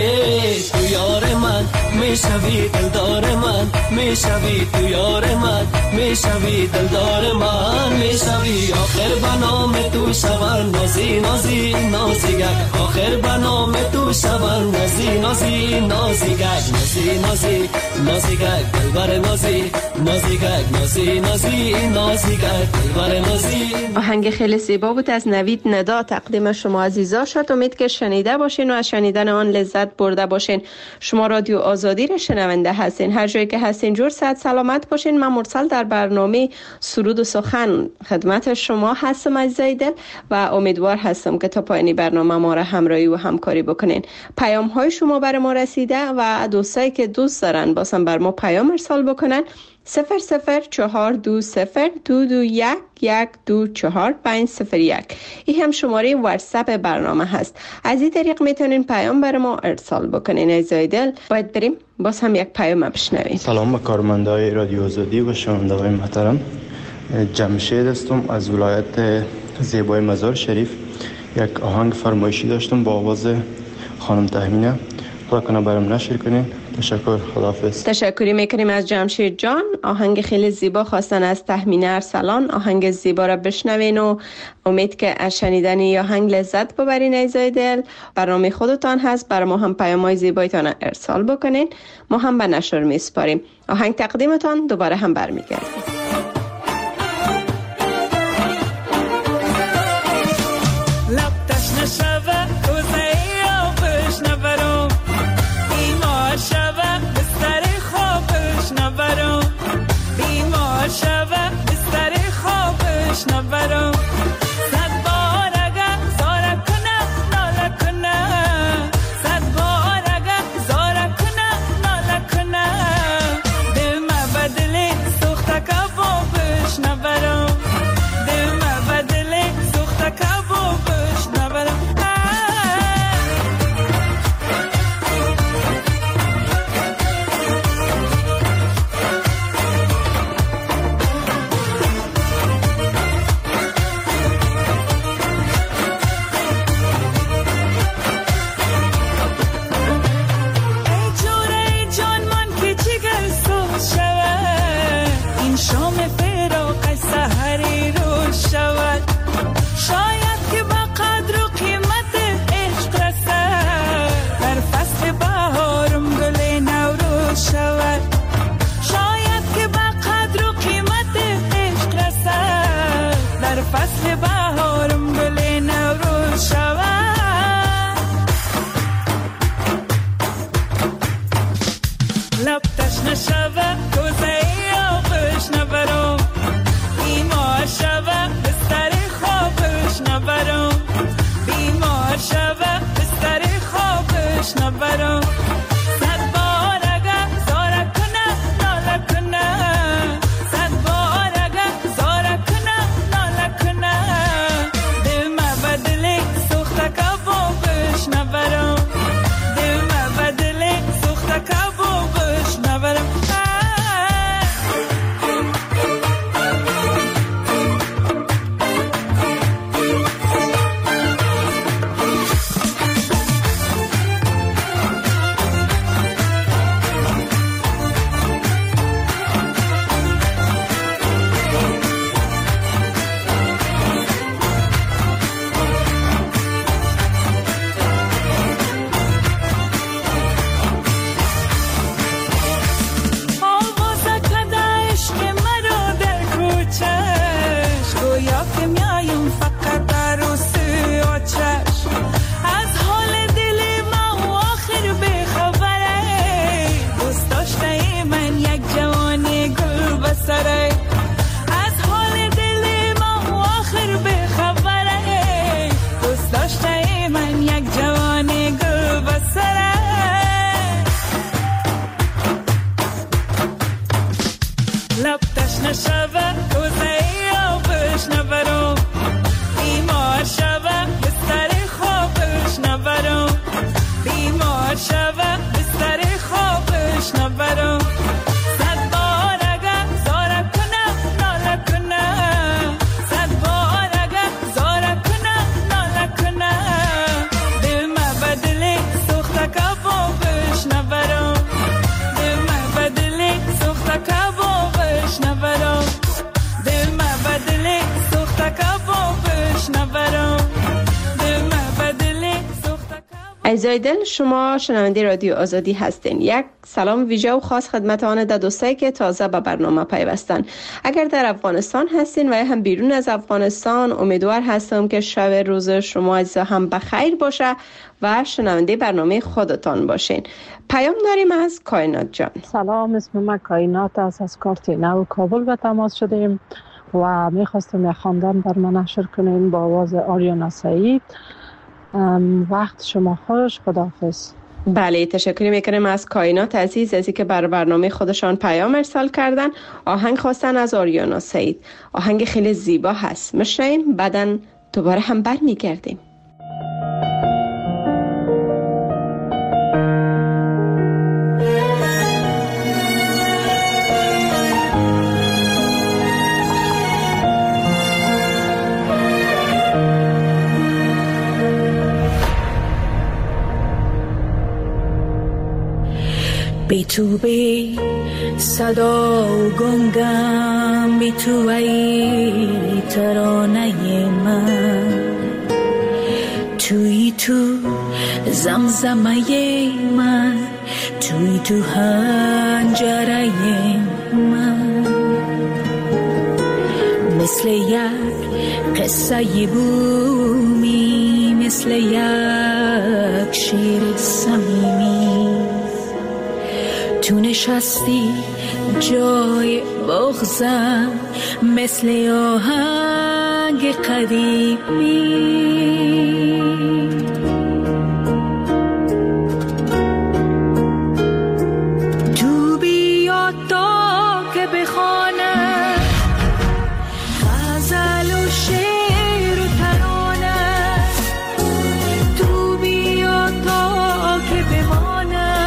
هی تو یار من میشوی دلدار من میشوی تو یار من میشوی دلدار من میشوی آخر بنام تو شور نازی نازی نازی گل آخر بنام تو شور نازی نازی نازی گل نازی نازی نازی گل دلبر نازی نازی گل نازی نازی نازی گل دلبر نازی. آهنگ خیلی زیبا بود از نوید ندا تقدیم شما عزیزا شد. امید که شنیده باشین و از شنیدن آن لذت برده باشین. شما رادیو آزادی را شنونده هستین، هر جایی که هستین جور صحت سلامت باشین. من مرسل در برنامه سرود و سخن خدمت شما هستم عزیزای دل و امیدوار هستم که تا پایان برنامه ما را همراهی و همکاری بکنین. پیام های شما بر ما رسیده و دوستایی که دوست دارن باسم بر ما پیام ارسال بکنن صفر صفر چهار دو صفر دو دو یک یک دو چهار پنج صفر یک. این هم شماره واتساپ برنامه هست. از این طریق میتونین پیام بر ما ارسال بکنین. عزیزای دل باید بریم باز هم یک پیام بشنویم. سلام به کارمندای رادیو آزادی و شنوندگان محترم. جمشید هستم از ولایت زیبای مزار شریف. یک آهنگ فرمایشی داشتم با آواز خانم تهمینه، خدا کنه برام نشر کنین. تشکر، خداحافظ. تشکری میکنیم از جمشید جان. آهنگ خیلی زیبا خواستن از تهمینه ارسلان. آهنگ زیبا را بشنوین و امید که از شنیدن این آهنگ لذت ببرین. عزیزای دل برنامه خودتان هست، برای ما هم پیام‌های زیبایتان ارسال بکنین، ما هم به نشر میسپاریم. آهنگ تقدیمتان دوباره هم برمیگردیم. نبرم صد بار اگر زاره کنه ناله کنه صد بار اگر زاره کنه ناله کنه دل ما بدلی سوخته که نشوه کوزه آبش نبرم بیمار شوه بستر خوابش نبرم بیمار شوه بستر خوابش نبرم صد بار اگر زاره کنم ناله کنم صد بار اگر زاره کنم ناله کنم دل ما بدلی سوخت کبابش نبرم دل ما بدلی سوخت کبابش نبرم دل ما بدلی سوخت کبابش نبرم دل ما بدلی سوخت. عزیزای دل، شما شنونده رادیو آزادی هستین. یک سلام ویژه و خاص خدمت آن در دوستایی که تازه به برنامه پیوستن. اگر در افغانستان هستین و یا هم بیرون از افغانستان، امیدوار هستم که شب روز شما عزیزا هم بخیر باشه و شنونده برنامه خودتان باشین. پیام داریم از کائنات جان. سلام، اسم من کائنات است، از کارت نو کابل به تماس شدیم و میخواستم یک خواندن بر من نشر کنین با آواز آریانا سعید. وقت شما خوش، خداحافظ. بله، تشکر میکنیم از کائنات عزیز از اینکه بر برنامه خودشان پیام ارسال کردن. آهنگ خواستن از آریانا سعید، آهنگ خیلی زیبا هست، میشنویم بعدن دوباره هم برمیگردیم. بی تو بی صدا و گنگم، بی تو ای ترانه من، توی تو زمزمه من، توی تو حنجره من، مثل یک قصه بومی، مثل یک شیر صمیمی، تو نشستی جای بغزم، مثل آهنگ قدیمی. تو بیا تا که بخوانم غزل و شعر و ترانه، تو بیا تا که بمانم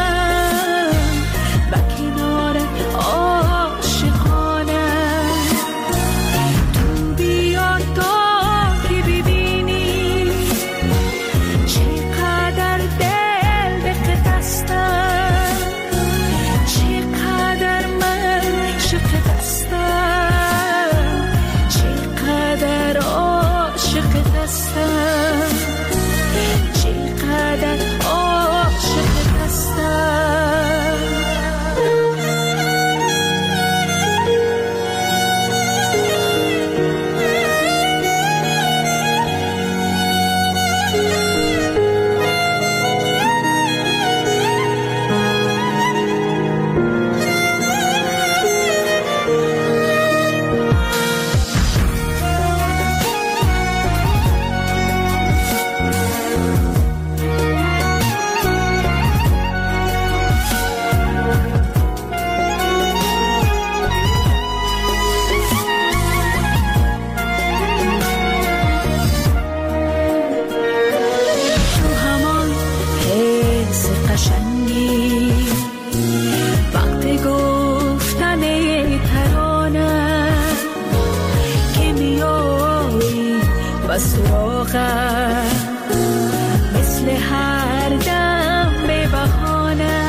مثل هر دم به بهانه،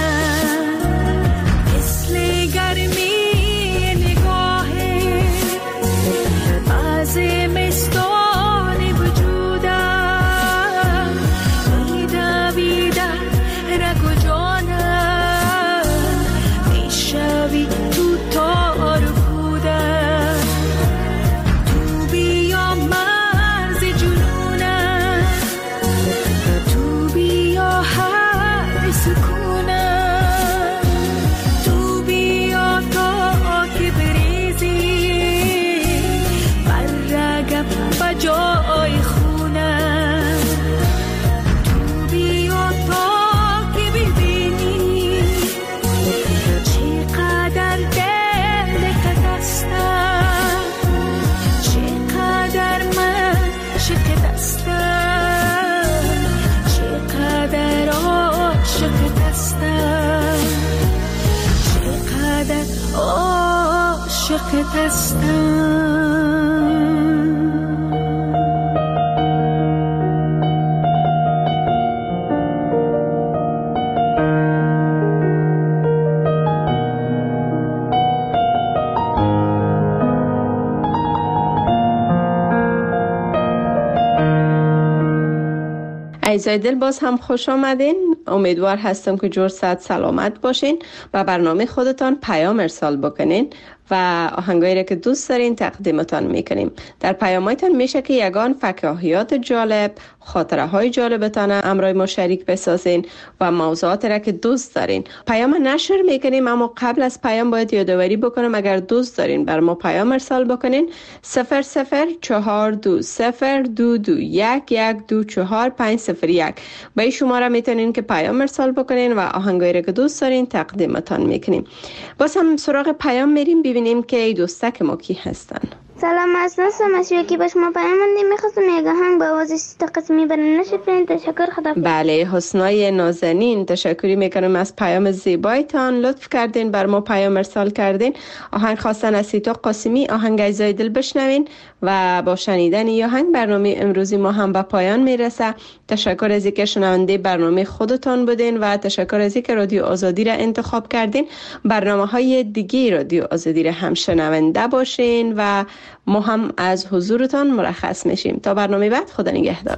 مثل گرمی نگاهه، بعضی مستان وجودم، میدویده رگ و جانم، میشوی تو تار بودم، تو بیا مرز جنونم، هستم، چقدر عاشقت هستم. عزیزای دل، باز هم خوش آمدین. امیدوار هستم که جور صحت سلامت باشین و برنامه خودتان پیام ارسال بکنین و آهنگایی را که دوست دارین تقدیمتان میکنیم. در پیامایتان میشه که یگان فکاهیات جالب، خاطره های جالبتان امرای ما شریک بسازین و موضوعات را که دوست دارین. پیام نشر میکنیم، اما قبل از پیام باید یادآوری بکنم اگر دوست دارین بر ما پیام ارسال بکنین صفر صفر چهار دو صفر دو دو یک یک دو چهار پنج صفر یک به این شماره میتونین که پیام ارسال بکنین و آهنگایی را که دوست دارین تقدیمتان میکنیم. باز هم سراغ پیام میریم ببینیم که دوستک ما کی هستن. سلام، اسناسم از یکی به شما پیام مندیم. میخواستم یک آهنگ با آواز سیتا قسمی برن نشد. تشکر، خدا. بله، حسنای نازنین، تشکری میکنم از پیام زیبایتان. لطف کردین بر ما پیام ارسال کردین. آهنگ خواستن از سیتا قاسمی، آهنگ عزیزای دل بشنوین و با شنیدن این آهنگ برنامه امروزی ما هم به پایان میرسه. تشکر از اینکه شنونده برنامه خودتان بودین و تشکر از اینکه رادیو آزادی را انتخاب کردین. برنامه های دیگه رادیو آزادی را هم شنونده باشین و ما هم از حضورتان مرخص میشیم. تا برنامه بعد، خدا نگهدار.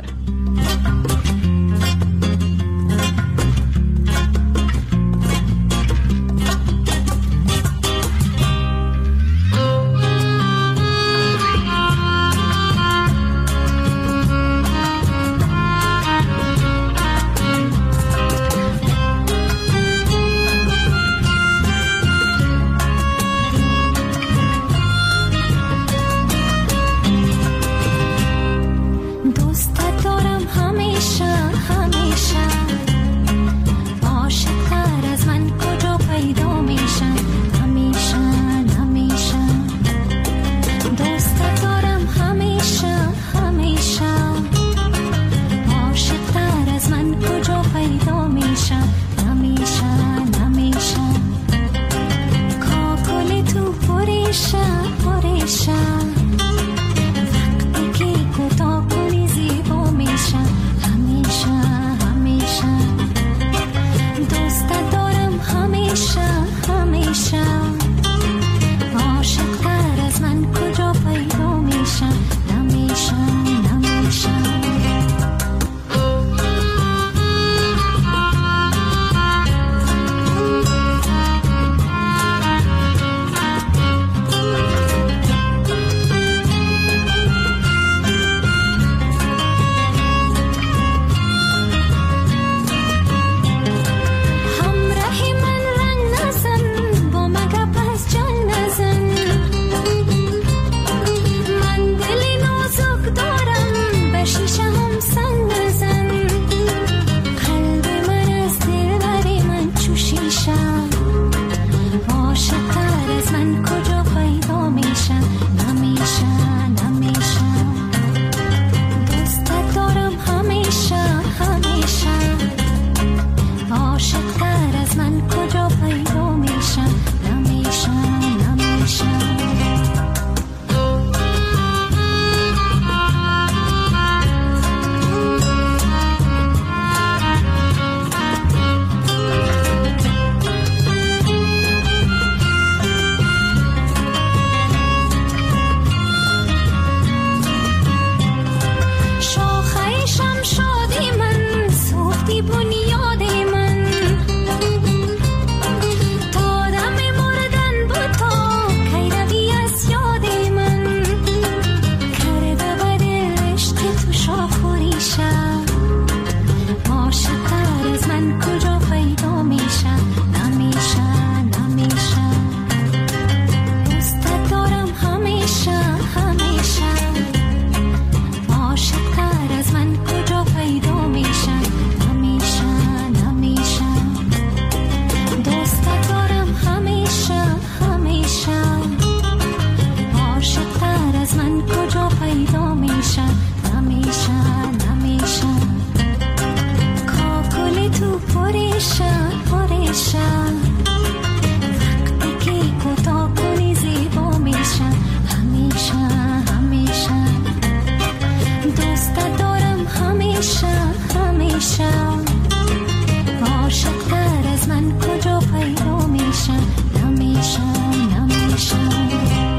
همیشه کاکل تو پریشم میشم وقتی که کوتاه کنی زیبا میشم همیشه همیشه دوست دارم همیشه همیشه عاشق‌تر از من کجا پیدا میشم نمیشم نمیشم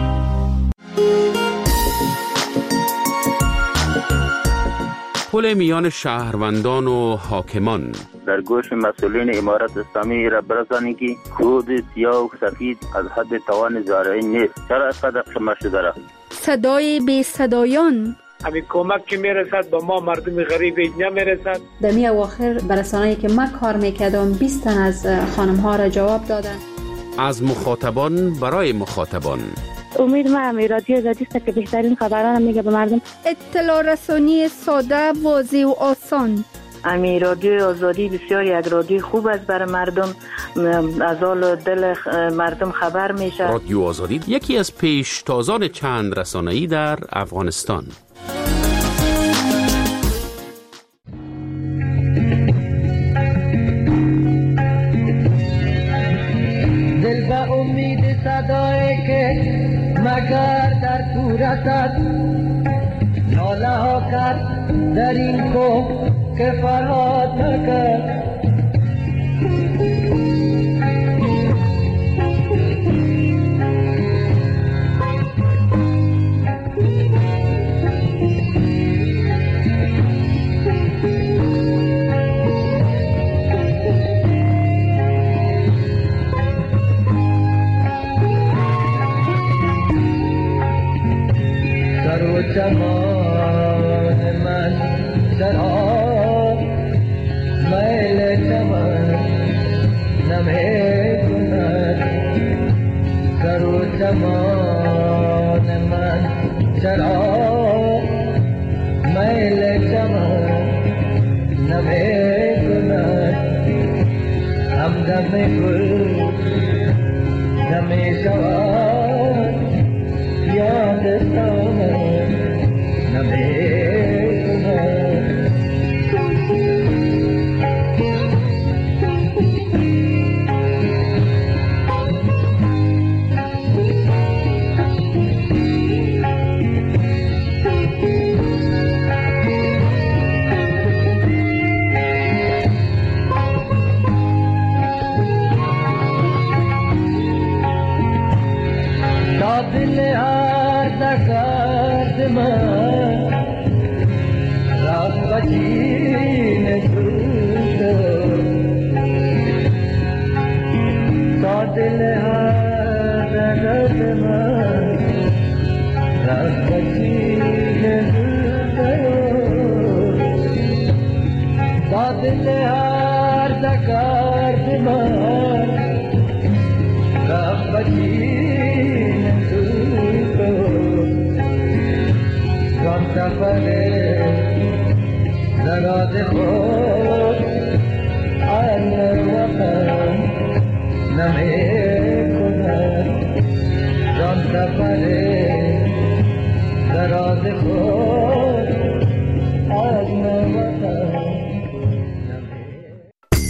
پل میان شهروندان و حاکمان در گوش مسئولین امارت اسلامی را برسانی که کود سیاه و سفید از حد توان زارعی نیست. چرا اینقدر خمه شده را؟ صدای بی صدایان همین کمک که میرسد با ما مردم غریب نمیرسد. در می اواخر برسانه‌ای که من کار میکردم بیست تن از خانم ها را جواب دادن. از مخاطبان برای مخاطبان. امید ما امی رادیو آزادی است که بهترین خبران میگه به مردم. اطلاع رسانی ساده، واضح و آسان. امی رادیو آزادی بسیار یک رادیو خوب است برای مردم، از حال دل مردم خبر میشه. رادیو آزادی یکی از پیشتازان چند رسانه‌ای در افغانستان. دل با امید صدایی که مگر در تو رسد، ناله ها کرد در این کو که فرات کرد. چمان من شراب میل چمان نمی کند، سر و چمان من شراب میل چمان نمی کند، همدم گل نمی شود یاد سامن دل هر دکات من رفت بچین دوست تا دل هر دکات من رفت بچین دوست تا دل هر دکات من رفت بچین سفر زراد خود آن وطن نمی کند، جان سفر زراد خود